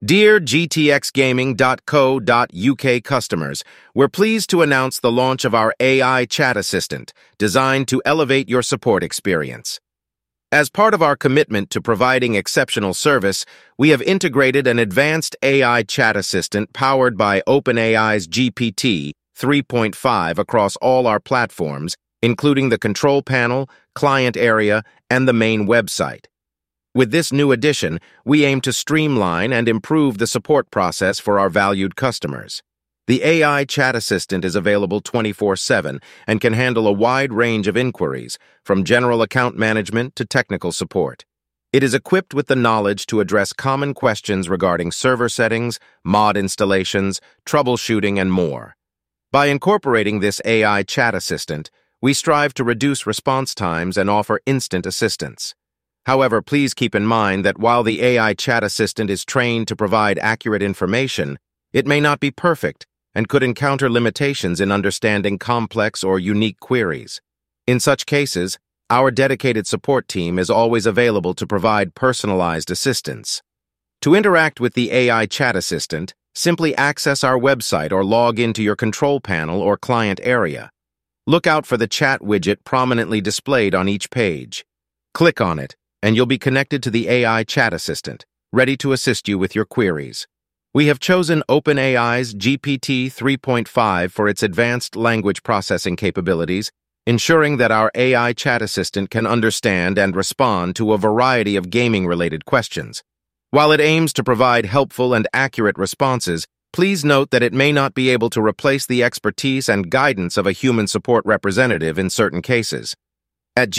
Dear GTXGaming.co.uk customers, we're pleased to announce the launch of our AI chat assistant, designed to elevate your support experience. As part of our commitment to providing exceptional service, we have integrated an advanced AI chat assistant powered by OpenAI's GPT 3.5 across all our platforms, including the control panel, client area, and the main website. With this new addition, we aim to streamline and improve the support process for our valued customers. The AI chat assistant is available 24/7 and can handle a wide range of inquiries, from general account management to technical support. It is equipped with the knowledge to address common questions regarding server settings, mod installations, troubleshooting, and more. By incorporating this AI chat assistant, we strive to reduce response times and offer instant assistance. However, please keep in mind that while the AI chat assistant is trained to provide accurate information, it may not be perfect and could encounter limitations in understanding complex or unique queries. In such cases, our dedicated support team is always available to provide personalized assistance. To interact with the AI chat assistant, simply access our website or log into your control panel or client area. Look out for the chat widget prominently displayed on each page. Click on it, and you'll be connected to the AI chat assistant, ready to assist you with your queries. We have chosen OpenAI's GPT 3.5 for its advanced language processing capabilities, ensuring that our AI chat assistant can understand and respond to a variety of gaming-related questions. While it aims to provide helpful and accurate responses, please note that it may not be able to replace the expertise and guidance of a human support representative in certain cases. At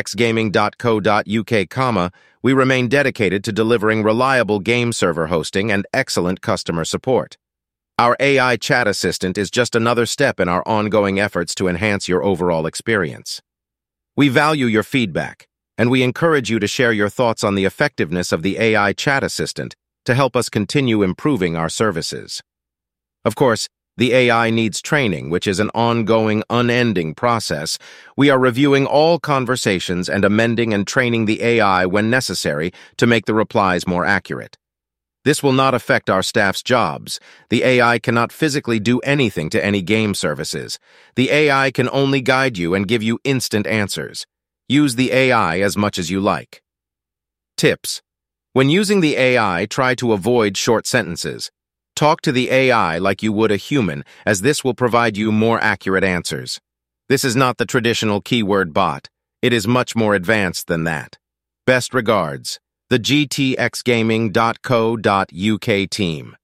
gtxgaming.co.uk, we remain dedicated to delivering reliable game server hosting and excellent customer support. Our AI chat assistant is just another step in our ongoing efforts to enhance your overall experience. We value your feedback, and we encourage you to share your thoughts on the effectiveness of the AI chat assistant to help us continue improving our services. Of course, the AI needs training, which is an ongoing, unending process. We are reviewing all conversations and amending and training the AI when necessary to make the replies more accurate. This will not affect our staff's jobs. The AI cannot physically do anything to any game services. The AI can only guide you and give you instant answers. Use the AI as much as you like. Tips: when using the AI, try to avoid short sentences. Talk to the AI like you would a human, as this will provide you more accurate answers. This is not the traditional keyword bot. It is much more advanced than that. Best regards, the GTXGaming.co.uk team.